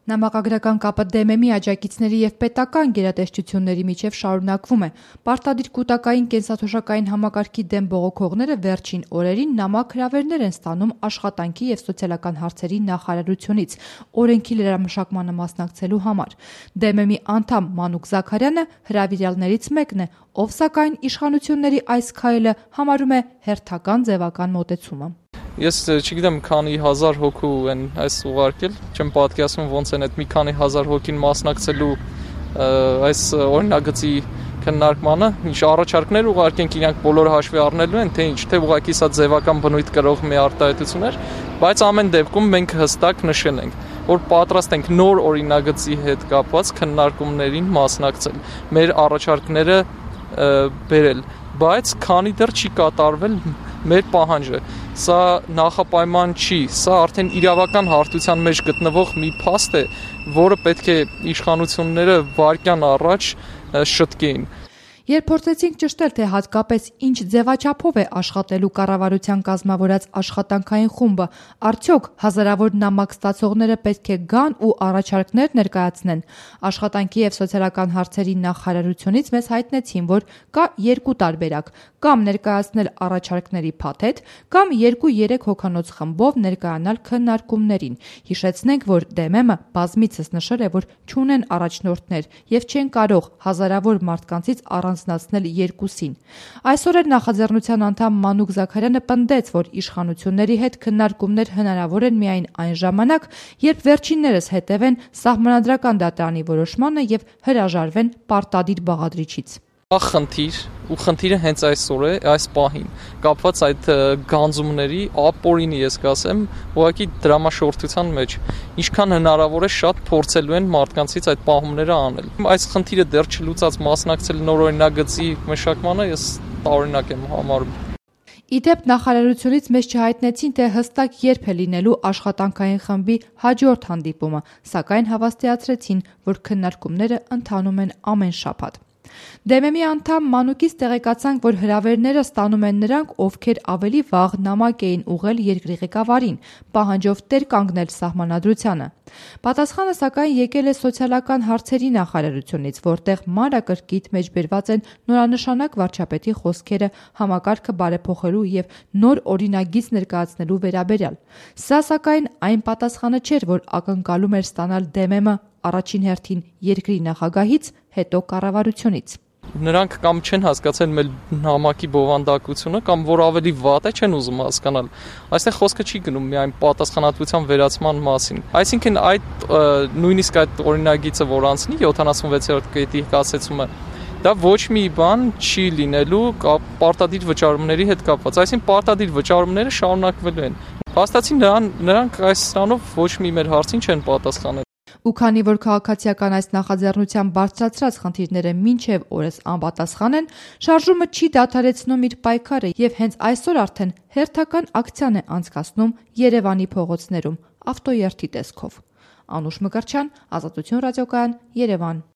Նամակագրական կապը ԴՄՄ-ի աջակիցների և պետական գերատեսչությունների միջև շարունակվում է։ Պարտադիր կուտակային կենսաթոշակային համակարգի դեմ բողոքողները վերջին օրերին նամակ հրավերներ են ստանում աշխատանքի և սոցիալական հարցերի նախարարությունից օրենքի լրամշակմանը մասնակցելու համար։ ԴՄՄ-ի անդամ Մանուկ Զաքարյանը հրավիրյալներից մեկն է, ով սակայն իշխանությունների այս քայլը համարում է հերթական ձևական մոտեցումը։ Ես չգիտեմ քանի հազար հոգու են այս ուղարկել, չեմ պատկերացնում ոնց են այդ մի քանի հազար հոգին մասնակցելու այս օրինագծի քննարկմանը, ինչ առաջարկներ ուղարկենք, իրանք բոլորը հաշվի առնելու են, թե ինչ, թե ուղղակի սա ձևական բնույթ կրող մի արտահայտություն էր, բայց ամեն դեպքում մենք հստակ նշել ենք, որ պատրաստ ենք նոր օրինագծի հետ կապված քննարկումներին մասնակցել, մեր առաջարկները բերել, բայց քանի դեռ չի կատարվել մեր պահանջը, սա նախապայման չի, սա արդեն իրավական հարթության մեջ գտնվող մի փաստ է, որը պետք է իշխանությունները վայրկյան առաջ շտկեին։ Երբ փորձեցինք ճշտել, թե հատկապես ինչ ձևաչափով է աշխատելու կառավարության կազմավորած աշխատանքային խումբը, արդյոք հազարավոր նամակ ստացողները պետք է գան ու առաջարկներ ներկայացնեն, աշխատանքի և սոցիալական հարցերի նախարարությունից մեզ հայտնեցին, որ կա երկու տարբերակ՝ կամ ներկայացնել առաջարկների փաթեթ, կամ 2-3 հոգանոց խմբով ներկայանալ քննարկումներին։ Հիշեցնենք, որ ԴՄՄ-ը բազմիցս նշել է, որ չունեն առաջնորդներ և չեն կարող հազարավոր մարդկանցից առանձնացնել երկուսին։ Այսօր էլ նախաձեռնության անդամ Մանուկ Զաքարյանը պնդեց, որ իշխանությունների հետ քննարկումներ հնարավոր են միայն այն ժամանակ, երբ վերջիններս հետևեն սահմանադրական դատարանի որոշմանը և հրաժարվեն պարտադիր բաղադրիչից։ Խնդիրը հենց այսօր է, այս պահին, կապված այդ գանձումների ապօրինի, ես կասեմ, ուղղակի դրամաշորթության մեջ, ինչքան հնարավոր է շատ փորձելու են մարդկանցից այդ պահումները անել։ Այս խնդիրը դեռ չլուծած մասնակցել նոր օրինագծի մշակմանը ես տարօրինակ եմ համարում։ Իդեպ նախարարությունից մեզ չհայտնեցին, թե հստակ երբ է լինելու աշխատանքային խմբի հաջորդ հանդիպումը, սակայն հավաստիացրեցին, որ քննարկումները ընթանում են ամեն շաբաթ։ ԴՄՄ-ի անդամ Մանուկից տեղեկացանք, որ հրավերները ստանում են նրանք, ովքեր ավելի վաղ նամակ էին ուղղել երկրի ղեկավարին, պահանջով տեր կանգնել սահմանադրությանը։ Պատասխանը սակայն եկել է սոցիալական հարցերի նախարարությունից, որտեղ մանրակրկիտ մեջբերված են նորանշանակ վարչապետի խոսքերը համակարգը բարեփոխելու և նոր օրինագիծ ներկայացնելու վերաբերյալ։ Սա սակայն այն պատասխանը չէր, որ ակնկալում էր ստանալ ԴՄՄ առաջին հերթին երկրի նախագահից, հետո կառավարությունից։ Նրանք կամ չեն հասկացել մեր նամակի բովանդակությունը, կամ որ ավելի վատ է, չեն ուզում հասկանալ։ Այստեղ խոսքը չի գնում միայն պատասխանատվության վերացման մասին։ Այսինքն նույնիսկ այդ օրինագիծը, որ անցնի 76-րդ կետի կասեցումը, դա ոչ մի բան չի լինելու պարտադիր վճարումների հետ կապված։ Այսինքն պարտադիր վճարումները շարունակվելու են։ Փաստացի նրանք այս սրանով ոչ մի մեր հարցին չեն պատասխանել։ Ու քանի որ քաղաքացիական այս նախաձեռնության բարձրացրած խնդիրները մինչև օրս անպատասխան են, շարժումը չի դադարեցնում իր պայքարը և հենց այսօր արդեն հերթական ակցիան է անցկացնում Երևանի փողոցներում ավտոերթի տեսքով։ Անուշ Մկրտչյան, Ազատություն ռադիոկայան, Երևան։